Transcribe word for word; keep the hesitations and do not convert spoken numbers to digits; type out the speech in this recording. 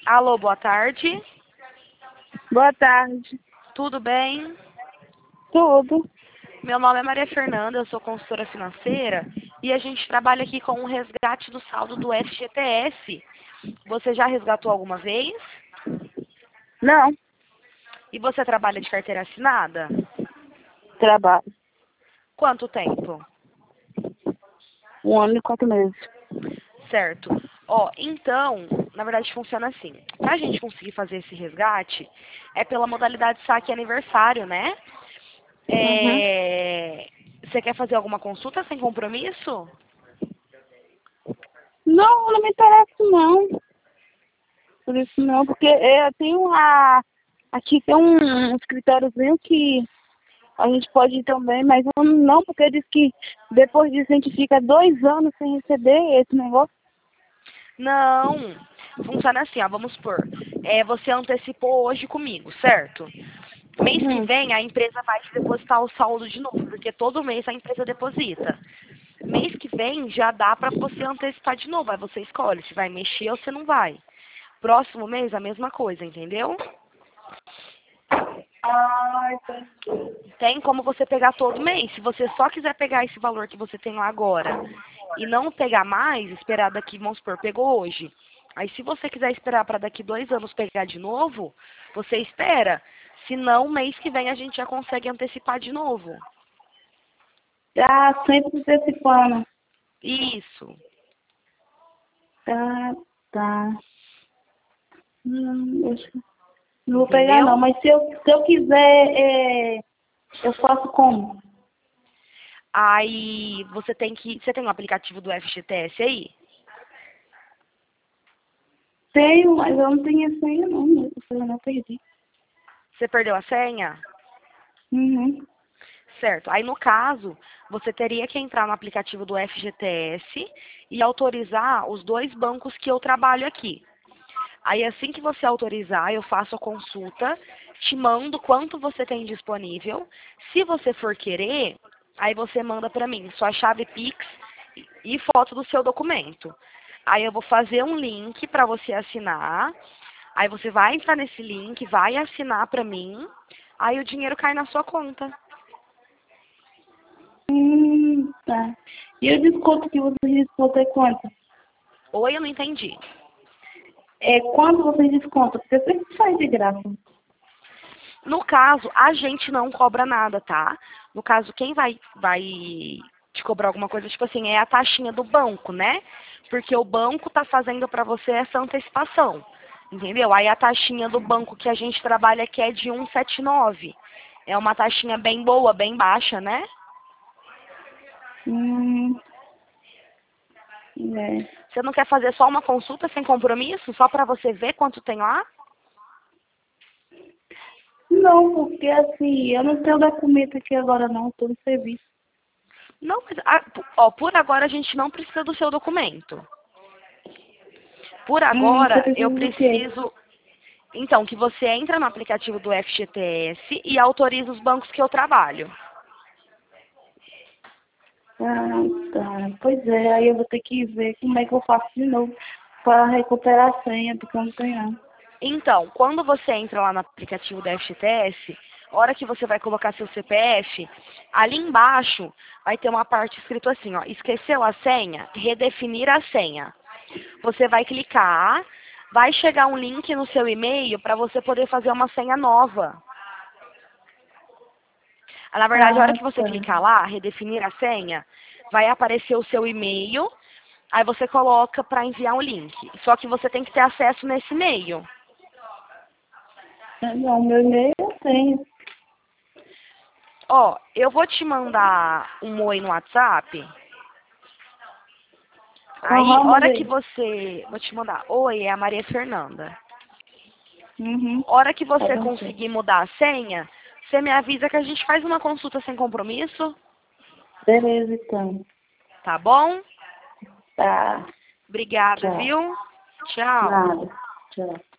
Alô, boa tarde. Boa tarde. Tudo bem? Tudo. Meu nome é Maria Fernanda, eu sou consultora financeira e a gente trabalha aqui com o resgate do saldo do F G T S. Você já resgatou alguma vez? Não, E você trabalha de carteira assinada? trabalho. Quanto tempo? Um ano e quatro meses. Certo. Ó, então, na verdade funciona assim. Pra gente conseguir fazer esse resgate, é pela modalidade saque aniversário, né? Uhum. É... Você quer fazer alguma consulta sem compromisso? Não, não me interessa não. Por isso não, porque eu tenho uma... Aqui tem um escritóriozinho que a gente pode ir também, mas eu não, porque diz que depois disso a gente fica dois anos sem receber esse negócio. Não, funciona assim, ó, vamos supor, é, você antecipou hoje comigo, certo? Mês que Hum. vem a empresa vai te depositar o saldo de novo, porque todo mês a empresa deposita. Mês que vem já dá para você antecipar de novo, aí você escolhe se vai mexer ou se não vai. Próximo mês a mesma coisa, entendeu? Ah, entendi. Tem como você pegar todo mês. Se você só quiser pegar esse valor que você tem lá agora e não pegar mais, esperar daqui, vamos supor, pegou hoje. Aí se você quiser esperar para daqui dois anos pegar de novo, você espera. Se não, mês que vem a gente já consegue antecipar de novo. Ah, sempre antecipando. Isso. Tá, tá. Hum, deixa... Não vou pegar não, Entendeu? mas se eu, se eu quiser, é, eu faço como? Aí você tem que. Você tem um aplicativo do F G T S aí? Tenho, mas eu não tenho a senha não, né? Eu não perdi. Você perdeu a senha? Uhum. Certo. Aí, no caso, você teria que entrar no aplicativo do F G T S e autorizar os dois bancos que eu trabalho aqui. Aí, assim que você autorizar, eu faço a consulta, te mando quanto você tem disponível. Se você for querer, aí você manda para mim sua chave Pix e foto do seu documento. Aí eu vou fazer um link para você assinar. Aí você vai entrar nesse link, vai assinar para mim. Aí o dinheiro cai na sua conta. Hum, tá. E o desconto que vocês descontam é quanto? Oi, eu não entendi. É quanto vocês descontam? Porque sempre faz de graça. No caso, a gente não cobra nada, tá? No caso, quem vai, vai te cobrar alguma coisa, tipo assim, é a taxinha do banco, né? Porque o banco tá fazendo para você essa antecipação, entendeu? Aí a taxinha do banco que a gente trabalha aqui é de cento e setenta e nove. É uma taxinha bem boa, bem baixa, né? Hum, é. Você não quer fazer só uma consulta sem compromisso, só para você ver quanto tem lá? Não, porque assim, eu não tenho documento aqui agora não, estou no serviço. Não, mas, ah, ó, por agora a gente não precisa do seu documento. Por Hum, você agora, eu precisa do quê? preciso, então, que você entra no aplicativo do F G T S e autoriza os bancos que eu trabalho. Ah, tá. Pois é, aí eu vou ter que ver como é que eu faço de novo para recuperar a senha, porque eu não tenho não. Então, quando você entra lá no aplicativo do F G T S, a hora que você vai colocar seu C P F, ali embaixo vai ter uma parte escrito assim, ó, esqueceu a senha? Redefinir a senha. Você vai clicar, vai chegar um link no seu e-mail para você poder fazer uma senha nova. Ah, na verdade, a hora Ah, que você tá. clicar lá, redefinir a senha, vai aparecer o seu e-mail, aí você coloca para enviar um link. Só que você tem que ter acesso nesse e-mail. Não, meu e-mail eu tenho. Ó, eu vou te mandar um oi no WhatsApp. Aí, Aham, hora que mandei. você... Vou te mandar. Oi, é a Maria Fernanda. Uhum. Hora que Tá você bom, sim. conseguir mudar a senha, você me avisa que a gente faz uma consulta sem compromisso, Beleza, então. tá bom? Tá. Obrigada, Tchau. viu? Tchau. Nada. Tchau.